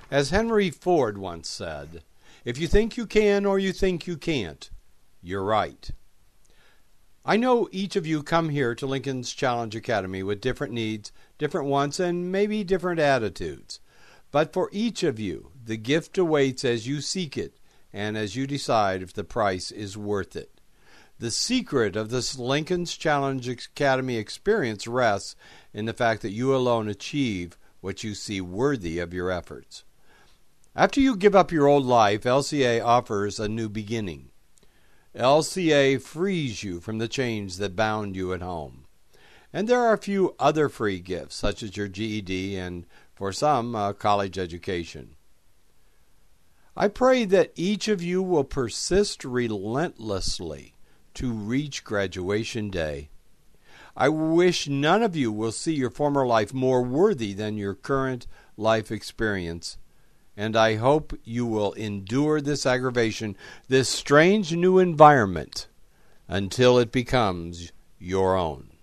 As Henry Ford once said, if you think you can or you think you can't, you're right. I know each of you come here to Lincoln's Challenge Academy with different needs, different wants, and maybe different attitudes. But for each of you, the gift awaits as you seek it and as you decide if the price is worth it. The secret of this Lincoln's Challenge Academy experience rests in the fact that you alone achieve what you see worthy of your efforts. After you give up your old life, LCA offers a new beginning. LCA frees you from the chains that bound you at home. And there are a few other free gifts, such as your GED and, for some, a college education. I pray that each of you will persist relentlessly to reach graduation day. I wish none of you will see your former life more worthy than your current life experience. And I hope you will endure this aggravation, this strange new environment, until it becomes your own.